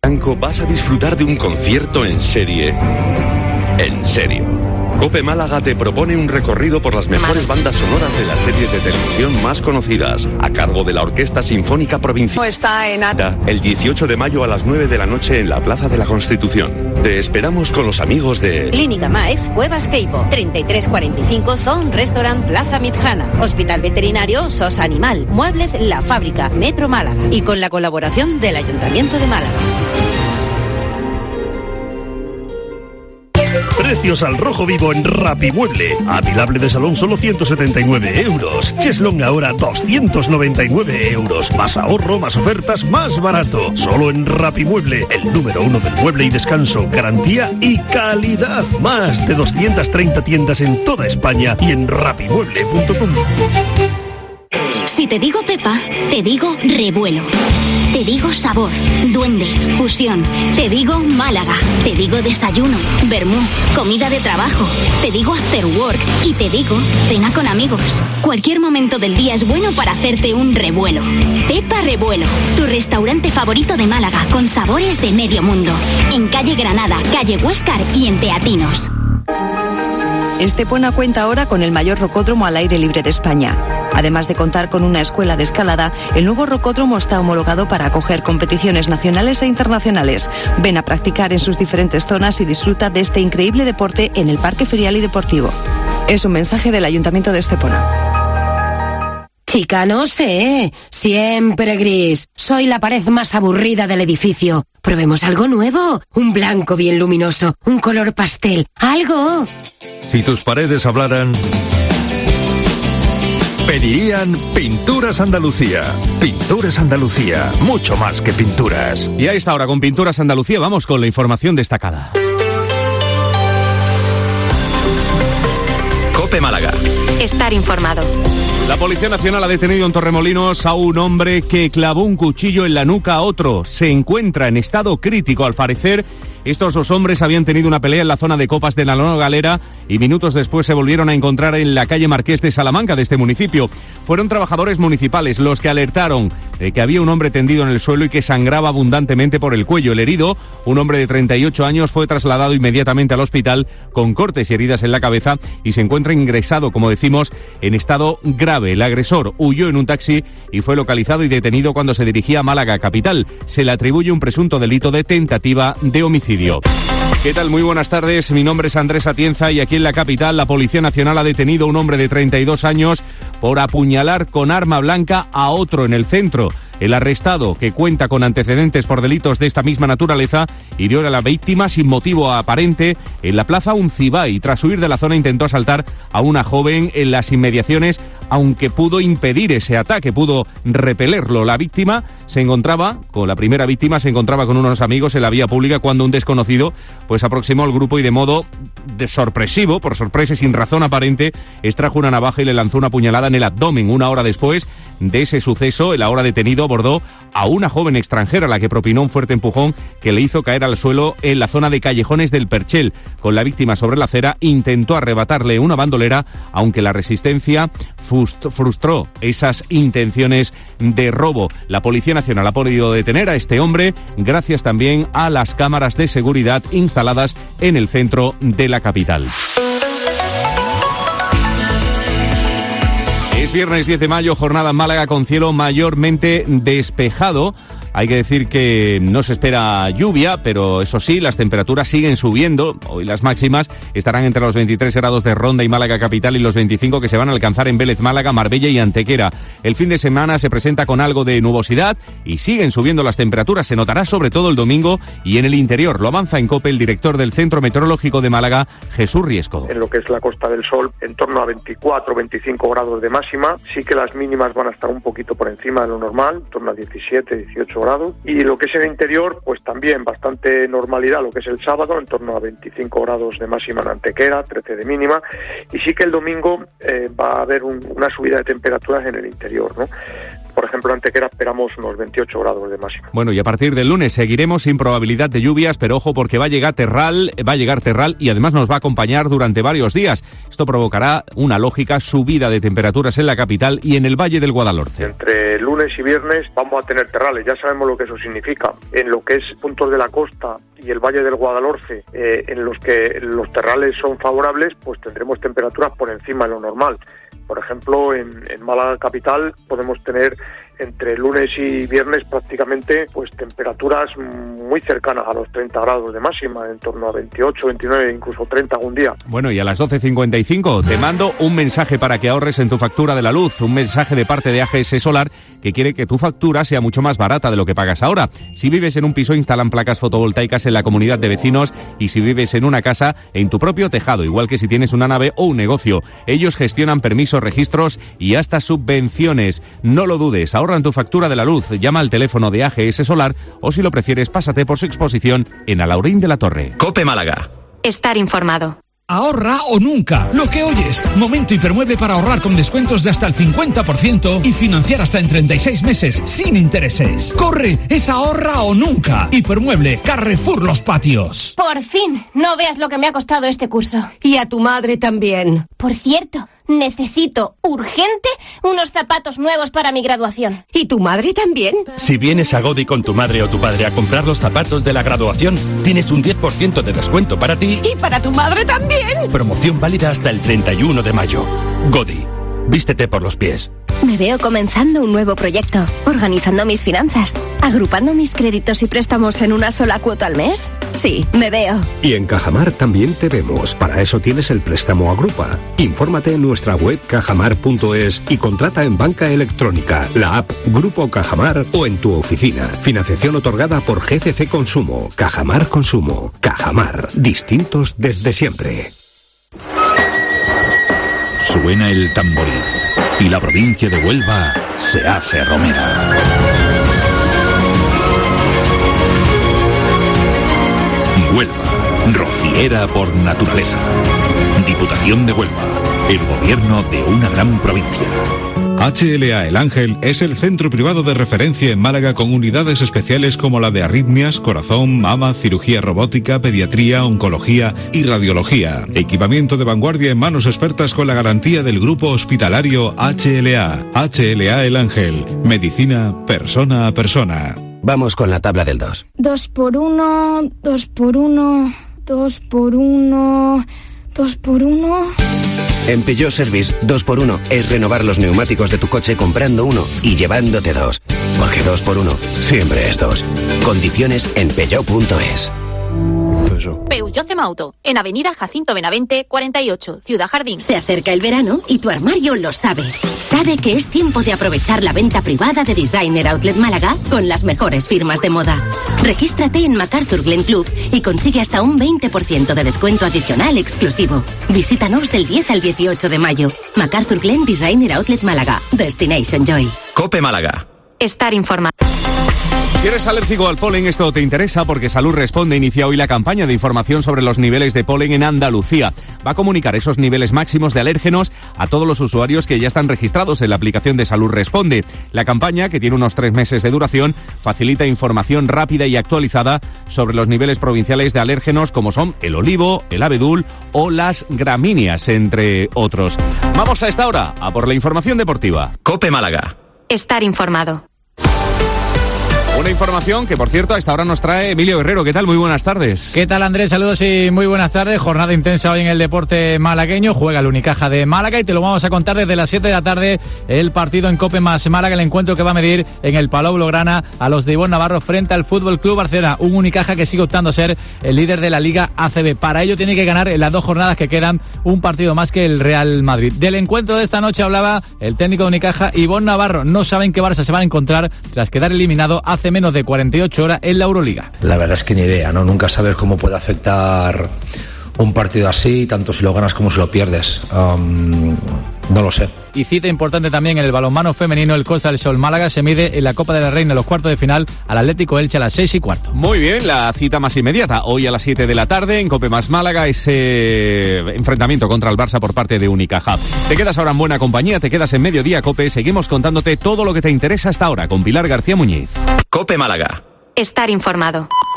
Blanco vas a disfrutar de un concierto en serie. En serio. COPE Málaga te propone un recorrido por las mejores bandas sonoras de las series de televisión más conocidas, a cargo de la Orquesta Sinfónica Provincial. Está en el 18 de mayo a las 9 de la noche en la Plaza de la Constitución. Te esperamos con los amigos de Clínica Maes, Cuevas Queipo, 3345 Son Restaurant Plaza Midjana, Hospital Veterinario SOS Animal, Muebles La Fábrica, Metro Málaga y con la colaboración del Ayuntamiento de Málaga. Precios al rojo vivo en Rapimueble. Apilable de salón solo 179 euros. Cheslong ahora 299 euros. Más ahorro, más ofertas, más barato. Solo en Rapimueble, el número 1 del mueble y descanso. Garantía y calidad. Más de 230 tiendas en toda España y en rapimueble.com. Si te digo Pepa, te digo revuelo. Te digo sabor, duende, fusión. Te digo Málaga. Te digo desayuno, vermú, comida de trabajo. Te digo after work y te digo cena con amigos. Cualquier momento del día es bueno para hacerte un revuelo. Pepa Revuelo, tu restaurante favorito de Málaga con sabores de medio mundo. En calle Granada, calle Huéscar y en Teatinos. Estepona cuenta ahora con el mayor rocódromo al aire libre de España. Además de contar con una escuela de escalada, el nuevo rocódromo está homologado para acoger competiciones nacionales e internacionales. Ven a practicar en sus diferentes zonas y disfruta de este increíble deporte en el Parque Ferial y Deportivo. Es un mensaje del Ayuntamiento de Estepona. Chica, no sé. Siempre gris. Soy la pared más aburrida del edificio. Probemos algo nuevo. Un blanco bien luminoso. Un color pastel. ¡Algo! Si tus paredes hablaran, pedirían Pinturas Andalucía. Pinturas Andalucía, mucho más que pinturas. Y a esta hora con Pinturas Andalucía vamos con la información destacada. COPE Málaga. Estar informado. La Policía Nacional ha detenido en Torremolinos a un hombre que clavó un cuchillo en la nuca a otro. Se encuentra en estado crítico, al parecer. Estos dos hombres habían tenido una pelea en la zona de Copas de la Nueva Galera y minutos después se volvieron a encontrar en la calle Marqués de Salamanca de este municipio. Fueron trabajadores municipales los que alertaron de que había un hombre tendido en el suelo y que sangraba abundantemente por el cuello. El herido, un hombre de 38 años, fue trasladado inmediatamente al hospital con cortes y heridas en la cabeza y se encuentra ingresado, como decimos, en estado grave. El agresor huyó en un taxi y fue localizado y detenido cuando se dirigía a Málaga capital. Se le atribuye un presunto delito de tentativa de homicidio. ¿Qué tal? Muy buenas tardes. Mi nombre es Andrés Atienza y aquí en la capital la Policía Nacional ha detenido a un hombre de 32 años por apuñalar con arma blanca a otro en el centro. El arrestado, que cuenta con antecedentes por delitos de esta misma naturaleza, hirió a la víctima sin motivo aparente en la plaza Uncibay y tras huir de la zona intentó asaltar a una joven en las inmediaciones, aunque pudo impedir ese ataque, pudo repelerlo. La primera víctima se encontraba con unos amigos en la vía pública cuando un desconocido pues aproximó al grupo y de modo sorpresivo, por sorpresa y sin razón aparente, extrajo una navaja y le lanzó una puñalada en el abdomen. Una hora después de ese suceso, el ahora detenido abordó a una joven extranjera a la que propinó un fuerte empujón que le hizo caer al suelo en la zona de Callejones del Perchel. Con la víctima sobre la acera intentó arrebatarle una bandolera, aunque la resistencia frustró esas intenciones de robo. La Policía Nacional ha podido detener a este hombre gracias también a las cámaras de seguridad instaladas en el centro de la capital. Es viernes 10 de mayo, jornada en Málaga con cielo mayormente despejado. Hay que decir que no se espera lluvia, pero eso sí, las temperaturas siguen subiendo. Hoy las máximas estarán entre los 23 grados de Ronda y Málaga capital y los 25 que se van a alcanzar en Vélez, Málaga, Marbella y Antequera. El fin de semana se presenta con algo de nubosidad y siguen subiendo las temperaturas. Se notará sobre todo el domingo y en el interior. Lo avanza en COPE el director del Centro Meteorológico de Málaga, Jesús Riesco. En lo que es la Costa del Sol, en torno a 24 o 25 grados de máxima. Sí que las mínimas van a estar un poquito por encima de lo normal, en torno a 17, 18 grados. Y lo que es el interior, pues también bastante normalidad, lo que es el sábado, en torno a 25 grados de máxima en Antequera, 13 de mínima. Y sí que el domingo va a haber una subida de temperaturas en el interior, ¿no? por ejemplo, en Antequera esperamos unos 28 grados de máxima. Bueno, y a partir del lunes seguiremos sin probabilidad de lluvias, pero ojo porque va a llegar Terral y además nos va a acompañar durante varios días. Esto provocará una lógica subida de temperaturas en la capital y en el Valle del Guadalhorce. Entre lunes y viernes vamos a tener terrales, ya sabemos lo que eso significa. En lo que es puntos de la costa y el Valle del Guadalhorce, en los que los terrales son favorables, pues tendremos temperaturas por encima de lo normal. Por ejemplo, en Málaga capital podemos tener entre lunes y viernes prácticamente pues temperaturas muy cercanas a los 30 grados de máxima, en torno a 28, 29, incluso 30 algún día. Bueno, y a las 12:55 te mando un mensaje para que ahorres en tu factura de la luz, un mensaje de parte de AGS Solar que quiere que tu factura sea mucho más barata de lo que pagas ahora. Si vives en un piso, instalan placas fotovoltaicas en la comunidad de vecinos, y si vives en una casa, en tu propio tejado, igual que si tienes una nave o un negocio. Ellos gestionan permisos, registros y hasta subvenciones. No lo dudes, ahorra en tu factura de la luz. Llama al teléfono de AGS Solar o, si lo prefieres, pásate por su exposición en Alhaurín de la Torre. COPE Málaga. Estar informado. Ahorra o nunca. Lo que oyes. Momento Hipermueble para ahorrar con descuentos de hasta el 50% y financiar hasta en 36 meses sin intereses. ¡Corre! Es ahorra o nunca. Hipermueble, Carrefour Los Patios. Por fin. No veas lo que me ha costado este curso. Y a tu madre también. Por cierto, necesito urgente unos zapatos nuevos para mi graduación. ¿Y tu madre también? Si vienes a Godi con tu madre o tu padre a comprar los zapatos de la graduación, tienes un 10% de descuento para ti. ¿Y para tu madre también? Promoción válida hasta el 31 de mayo. Godi. Vístete por los pies. Me veo comenzando un nuevo proyecto, organizando mis finanzas, agrupando mis créditos y préstamos en una sola cuota al mes. Sí, me veo. Y en Cajamar también te vemos. Para eso tienes el préstamo Agrupa. Infórmate en nuestra web cajamar.es y contrata en banca electrónica, la app Grupo Cajamar o en tu oficina. Financiación otorgada por GCC Consumo. Cajamar Consumo. Cajamar. Distintos desde siempre. Suena el tamboril y la provincia de Huelva se hace romera. Huelva, rociera por naturaleza. Diputación de Huelva, el gobierno de una gran provincia. HLA El Ángel es el centro privado de referencia en Málaga con unidades especiales como la de arritmias, corazón, mama, cirugía robótica, pediatría, oncología y radiología. Equipamiento de vanguardia en manos expertas con la garantía del grupo hospitalario HLA. HLA El Ángel. Medicina persona a persona. Vamos con la tabla del 2. 2 por 1, 2 por 1, 2 por 1, 2 por 1... En Peugeot Service, 2x1 es renovar los neumáticos de tu coche comprando uno y llevándote dos. Porque 2x1 siempre es 2. Condiciones en Peugeot.es. Peugeot Cemauto, en Avenida Jacinto Benavente, 48, Ciudad Jardín. Se acerca el verano y tu armario lo sabe. Sabe que es tiempo de aprovechar la venta privada de Designer Outlet Málaga con las mejores firmas de moda. Regístrate en MacArthur Glen Club y consigue hasta un 20% de descuento adicional exclusivo. Visítanos del 10 al 18 de mayo. MacArthur Glen Designer Outlet Málaga. Destination Joy. COPE Málaga. Estar informado. Si eres alérgico al polen, esto te interesa porque Salud Responde inicia hoy la campaña de información sobre los niveles de polen en Andalucía. Va a comunicar esos niveles máximos de alérgenos a todos los usuarios que ya están registrados en la aplicación de Salud Responde. La campaña, que tiene unos 3 meses de duración, facilita información rápida y actualizada sobre los niveles provinciales de alérgenos como son el olivo, el abedul o las gramíneas, entre otros. Vamos a esta hora a por la información deportiva. COPE Málaga. Estar informado. Una información que, por cierto, a esta hora nos trae Emilio Guerrero. ¿Qué tal? Muy buenas tardes. ¿Qué tal, Andrés? Saludos y muy buenas tardes. Jornada intensa hoy en el deporte malagueño. Juega el Unicaja de Málaga y te lo vamos a contar desde las 7 de la tarde. El partido en Cope más Málaga, el encuentro que va a medir en el Palau Blaugrana a los de Ivonne Navarro frente al Fútbol Club Barcelona. Un Unicaja que sigue optando a ser el líder de la Liga ACB. Para ello tiene que ganar en las 2 jornadas que quedan un partido más que el Real Madrid. Del encuentro de esta noche hablaba el técnico de Unicaja, Ivonne Navarro. No saben qué Barça se van a encontrar tras quedar eliminado hace menos de 48 horas en la Euroliga. La verdad es que ni idea, ¿no? Nunca sabes cómo puede afectar un partido así, tanto si lo ganas como si lo pierdes. No lo sé. Y cita importante también en el balonmano femenino, el Costa del Sol Málaga se mide en la Copa de la Reina en los cuartos de final al Atlético Elche a las 6:15. Muy bien, la cita más inmediata. Hoy a las 7 de la tarde en Cope más Málaga, ese enfrentamiento contra el Barça por parte de Unicaja. Te quedas ahora en buena compañía, te quedas en Mediodía Cope. Seguimos contándote todo lo que te interesa hasta ahora con Pilar García Muñiz. Cope Málaga. Estar informado.